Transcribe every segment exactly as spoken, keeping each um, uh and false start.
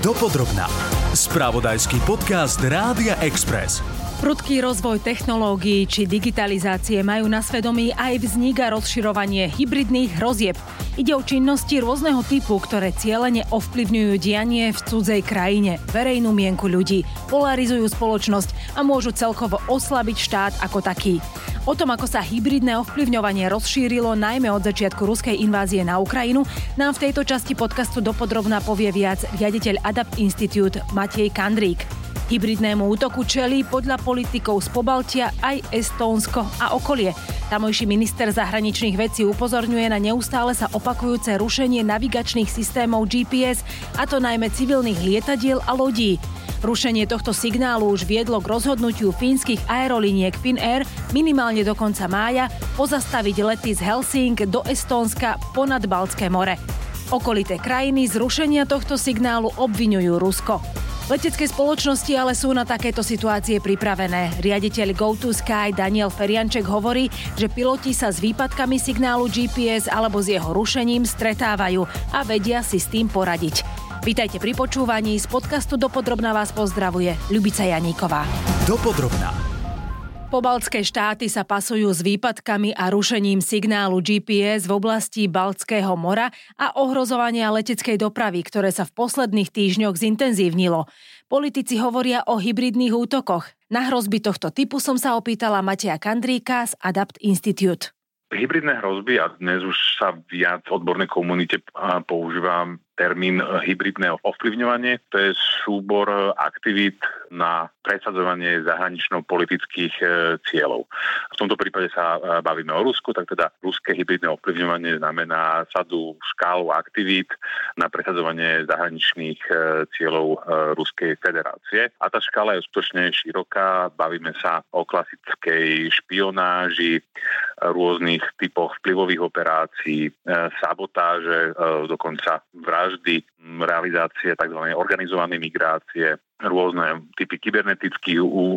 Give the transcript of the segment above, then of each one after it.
Dopodrobná. Spravodajský podcast Rádia Express. Prudký rozvoj technológií či digitalizácie majú na svedomí aj vznik a rozširovanie hybridných hrozieb. Ide o činnosti rôzneho typu, ktoré cielene ovplyvňujú dianie v cudzej krajine, verejnú mienku ľudí, polarizujú spoločnosť a môžu celkovo oslabiť štát ako taký. O tom, ako sa hybridné ovplyvňovanie rozšírilo najmä od začiatku ruskej invázie na Ukrajinu, nám v tejto časti podcastu dopodrobná povie viac riaditeľ Adapt Institute Matej Kandrík. Hybridnému útoku čelí podľa politikov z Pobaltia aj Estónsko a okolie. Tamojší minister zahraničných vecí upozorňuje na neustále sa opakujúce rušenie navigačných systémov G P S, a to najmä civilných lietadiel a lodí. Rušenie tohto signálu už viedlo k rozhodnutiu fínskych aerolíniek Finnair minimálne do konca mája pozastaviť lety z Helsing do Estónska ponad Baltské more. Okolité krajiny z rušenia tohto signálu obviňujú Rusko. Letecké spoločnosti ale sú na takéto situácie pripravené. Riaditeľ Go2Sky Daniel Ferianček hovorí, že piloti sa s výpadkami signálu G P S alebo s jeho rušením stretávajú a vedia si s tým poradiť. Vítajte pri počúvaní, z podcastu Dopodrobná vás pozdravuje Ľubica Janíková. Dopodrobná. Pobaltské štáty sa pasujú s výpadkami a rušením signálu G P S v oblasti Baltského mora a ohrozovania leteckej dopravy, ktoré sa v posledných týždňoch zintenzívnilo. Politici hovoria o hybridných útokoch. Na hrozby tohto typu som sa opýtala Mateja Kandríka z Adapt Institute. Hybridné hrozby, a dnes už sa viac v odbornej komunite používa termín hybridné ovplyvňovanie. To je súbor aktivít na presadzovanie zahranično-politických cieľov. V tomto prípade sa bavíme o Rusku, tak teda ruské hybridné ovplyvňovanie znamená sadu škálu aktivít na presadzovanie zahraničných cieľov Ruskej federácie. A tá škála je skutočne široká. Bavíme sa o klasickej špionáži, rôznych typoch vplyvových operácií, sabotáže, dokonca vraždy, realizácie tzv. Organizovanej migrácie, rôzne typy kybernetických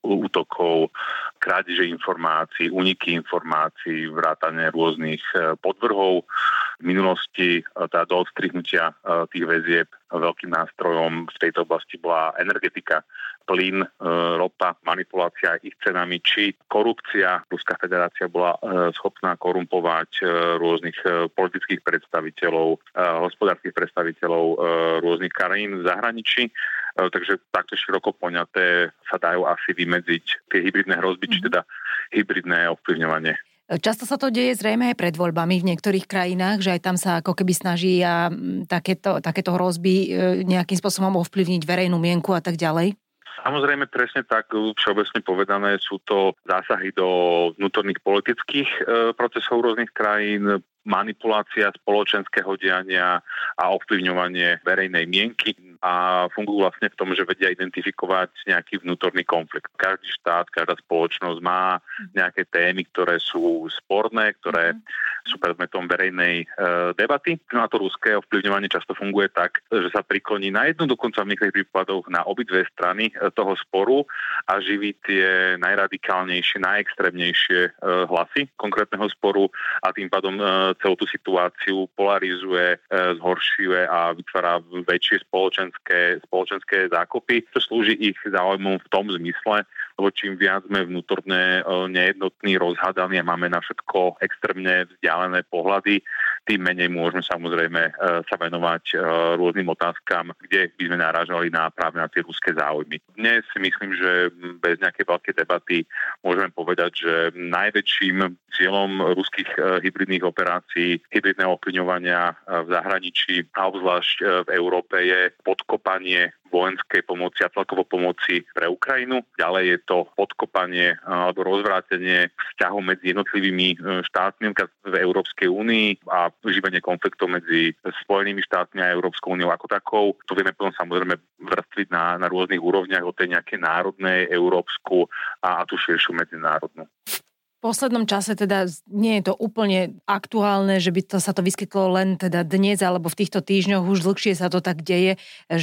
útokov, krádeže informácií, úniky informácií, vrátane rôznych podvrhov. V minulosti teda do odstrihnutia tých väzieb veľkým nástrojom v tejto oblasti bola energetika, plyn, ropa, manipulácia ich cenami, či korupcia. Ruská federácia bola schopná korumpovať rôznych politických predstaviteľov, hospodárskych predstaviteľov rôznych krajín v zahraničí. Takže takto široko poňaté sa dajú asi vymedziť tie hybridné hrozby, či teda hybridné ovplyvňovanie. Často sa to deje zrejme aj pred voľbami v niektorých krajinách, že aj tam sa ako keby snaží a takéto, takéto hrozby nejakým spôsobom ovplyvniť verejnú mienku a tak ďalej. Samozrejme, presne tak, všeobecne povedané, sú to zásahy do vnútorných politických e, procesov rôznych krajín, manipulácia spoločenského diania a ovplyvňovanie verejnej mienky a fungujú vlastne v tom, že vedia identifikovať nejaký vnútorný konflikt. Každý štát, každá spoločnosť má nejaké témy, ktoré sú sporné, ktoré sú predmetom verejnej e, debaty. No a to ruské ovplyvňovanie často funguje tak, že sa prikloní na jednu, dokonca v niektorých prípadoch na obidve strany e, toho sporu a živí tie najradikálnejšie, najextrémnejšie e, hlasy konkrétneho sporu a tým pádom e, celú tú situáciu polarizuje, e, zhoršuje a vytvára väčšie spoločenské, spoločenské zákopy, čo slúži ich záujmom v tom zmysle, lebo čím viac sme vnútorne nejednotní, rozhádaní a máme na všetko extrémne vzdialené pohľady, tým menej môžeme samozrejme sa venovať rôznym otázkam, kde by sme narážali na práve na tie ruské záujmy. Dnes si myslím, že bez nejakej veľkej debaty môžeme povedať, že najväčším cieľom ruských hybridných operácií, hybridného ovplyvňovania v zahraničí a obzvlášť v Európe je podkopanie vojenskej pomoci a celkovo pomoci pre Ukrajinu. Ďalej je to podkopanie alebo rozvrátenie vzťahov medzi jednotlivými štátmi v Európskej únii a živenie konfliktov medzi Spojenými štátmi a Európskou úniou ako takou. To vieme potom samozrejme vrstviť na, na rôznych úrovniach od tej nejakej národnej, európsku a, a tú širšiu medzinárodnú. V poslednom čase teda nie je to úplne aktuálne, že by to, sa to vyskytlo len teda dnes alebo v týchto týždňoch, už dlhšie sa to tak deje,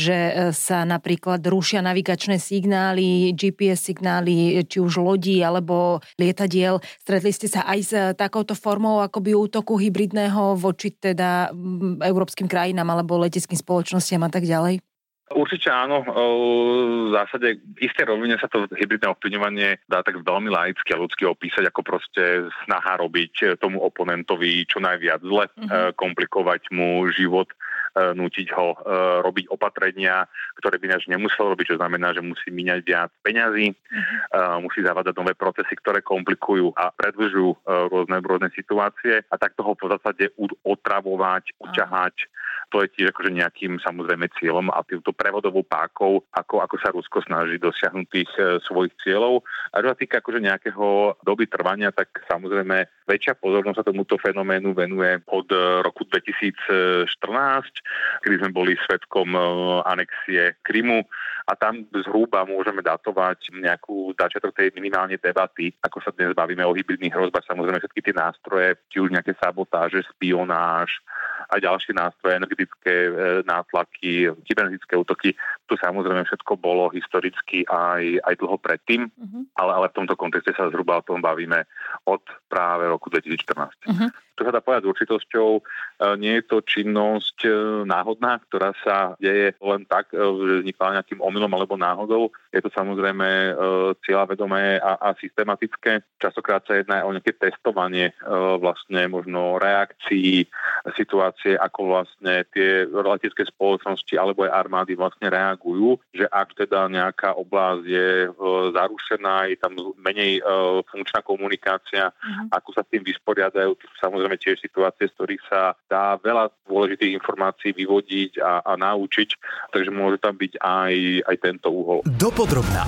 že sa napríklad rušia navigačné signály, G P S signály, či už lodí alebo lietadiel. Stretli ste sa aj s takouto formou akoby útoku hybridného voči teda európskym krajinám alebo leteckým spoločnostiam a tak ďalej? Určite áno. V zásade v istej rovine sa to hybridné ovplyvňovanie dá tak veľmi laicky a ľudsky opísať ako proste snaha robiť tomu oponentovi čo najviac zle, mm-hmm. komplikovať mu život, nútiť ho robiť opatrenia, ktoré by náš nemusel robiť, čo znamená, že musí míňať viac peňazí, mm-hmm. musí zavádzať nové procesy, ktoré komplikujú a predĺžujú rôzne, rôzne situácie a takto ho v zásade otravovať, uťahať. To je tiež akože nejakým samozrejme cieľom a týmto prevodovou pákou, ako, ako sa Rusko snaží dosiahnuť tých e, svojich cieľov. A čo sa týka akože nejakého doby trvania, tak samozrejme väčšia pozornosť sa tomuto fenoménu venuje od roku dvetisícštrnásť, kedy sme boli svedkom e, anexie Krymu a tam zhruba môžeme datovať nejakú začiatok tej minimálne debaty, ako sa dnes bavíme o hybridných hrozbách, samozrejme všetky tie nástroje, či už nejaké sabotáže, špionáž a ďalšie nástroje, energetické nátlaky, kybernetické útoky. Tu samozrejme všetko bolo historicky aj, aj dlho predtým, uh-huh. ale, ale v tomto kontexte sa zhruba o tom bavíme od práve roku dvetisícštrnásť. Uh-huh. Čo sa dá povedať s určitosťou, nie je to činnosť náhodná, ktorá sa deje len tak, že vznikla nejakým omylom alebo náhodou. Je to samozrejme cieľavedomé a, a systematické. Častokrát sa jedná o nejaké testovanie vlastne možno reakcií, situácie, ako vlastne tie letecké spoločnosti alebo aj armády vlastne reagujú, že ak teda nejaká oblasť je zarušená, je tam menej funkčná komunikácia, mm-hmm. ako sa s tým vysporiadajú, samozrejme tiež situácie, z ktorých sa dá veľa dôležitých informácií vyvodiť a, a naučiť, takže môže tam byť aj, aj tento úhol. Dopodrobná.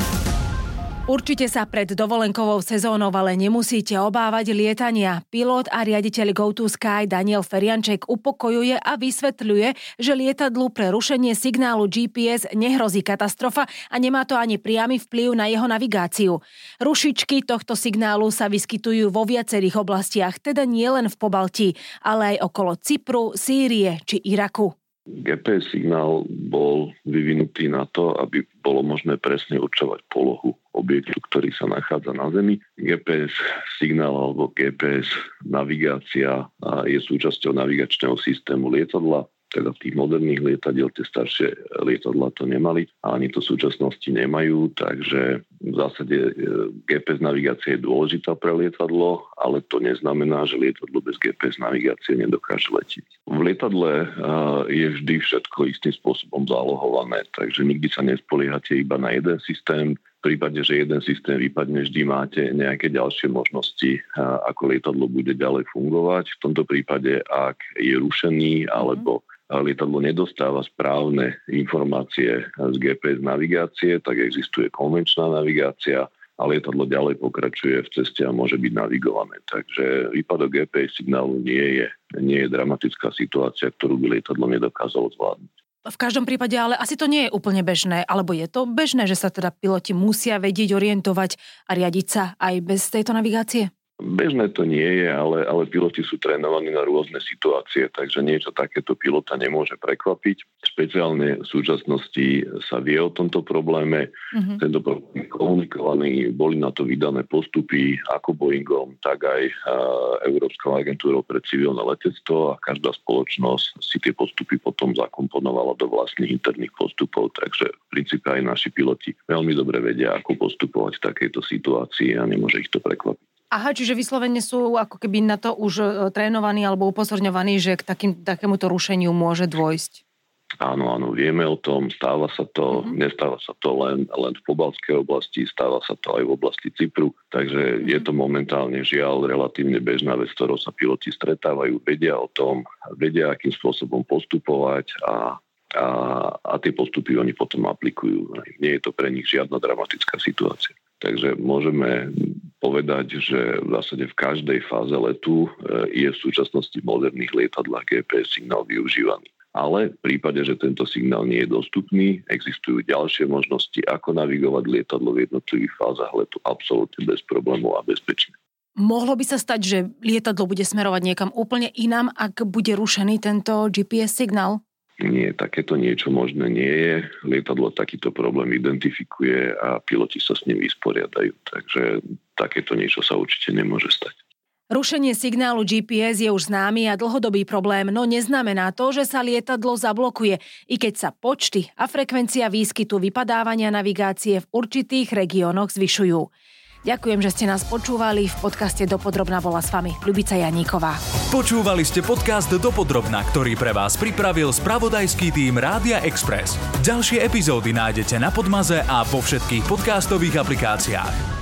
Určite sa pred dovolenkovou sezónou ale nemusíte obávať lietania. Pilot a riaditeľ Go-to-Sky Daniel Ferianček upokojuje a vysvetľuje, že lietadlu pre rušenie signálu G P S nehrozí katastrofa a nemá to ani priamy vplyv na jeho navigáciu. Rušičky tohto signálu sa vyskytujú vo viacerých oblastiach, teda nielen v Pobaltí, ale aj okolo Cypru, Sýrie či Iraku. G P S signál bol vyvinutý na to, aby bolo možné presne určovať polohu objektu, ktorý sa nachádza na Zemi. G P S signál alebo G P S navigácia je súčasťou navigačného systému lietadla, teda tých moderných lietadiel, tie staršie lietadlá to nemali a ani to v súčasnosti nemajú, takže v zásade G P S navigácia je dôležitá pre lietadlo, ale to neznamená, že lietadlo bez G P S navigácie nedokáže letieť. V lietadle je vždy všetko istým spôsobom zálohované, takže nikdy sa nespoliehate iba na jeden systém. V prípade, že jeden systém vypadne, vždy máte nejaké ďalšie možnosti, ako lietadlo bude ďalej fungovať. V tomto prípade, ak je rušený alebo lietadlo nedostáva správne informácie z G P S navigácie, tak existuje konvenčná navigácia a lietadlo ďalej pokračuje v ceste a môže byť navigované. Takže výpadok G P S signálu nie je, nie je dramatická situácia, ktorú by lietadlo nedokázalo zvládnuť. V každom prípade ale asi to nie je úplne bežné, alebo je to bežné, že sa teda piloti musia vedieť orientovať a riadiť sa aj bez tejto navigácie? Bežné to nie je, ale, ale piloti sú trénovaní na rôzne situácie, takže niečo takéto pilota nemôže prekvapiť. Špeciálne v súčasnosti sa vie o tomto probléme. Mm-hmm. Tento problém je komunikovaný, boli na to vydané postupy ako Boeingom, tak aj Európskou agentúrou pre civilné letectvo a každá spoločnosť si tie postupy potom zakomponovala do vlastných interných postupov, takže v princípe aj naši piloti veľmi dobre vedia, ako postupovať v takejto situácii a nemôže ich to prekvapiť. Aha, čiže vyslovene sú ako keby na to už trénovaní alebo upozorňovaní, že k takým, takémuto rušeniu môže dôjsť. Áno, áno, vieme o tom, stáva sa to, mm-hmm. nestáva sa to len, len v pobaltskej oblasti, stáva sa to aj v oblasti Cypru, takže mm-hmm. je to momentálne žiaľ relatívne bežná vec, ktorou sa piloti stretávajú, vedia o tom, vedia, akým spôsobom postupovať a, a, a tie postupy oni potom aplikujú. Nie je to pre nich žiadna dramatická situácia. Takže môžeme povedať, že v zásade v každej fáze letu je v súčasnosti v moderných lietadlách G P S signál využívaný. Ale v prípade, že tento signál nie je dostupný, existujú ďalšie možnosti, ako navigovať lietadlo v jednotlivých fázach letu absolútne bez problémov a bezpečne. Mohlo by sa stať, že lietadlo bude smerovať niekam úplne inám, ak bude rušený tento G P S signál? Nie, takéto niečo možné nie je. Lietadlo takýto problém identifikuje a piloti sa s ním vysporiadajú. Takže takéto niečo sa určite nemôže stať. Rušenie signálu G P S je už známy a dlhodobý problém, no neznamená to, že sa lietadlo zablokuje, i keď sa počty a frekvencia výskytu vypadávania navigácie v určitých regiónoch zvyšujú. Ďakujem, že ste nás počúvali. V podcaste Dopodrobna bola s vami Ľubica Janíková. Počúvali ste podcast Dopodrobna, ktorý pre vás pripravil spravodajský tím Rádia Express. Ďalšie epizódy nájdete na Podmaze a vo všetkých podcastových aplikáciách.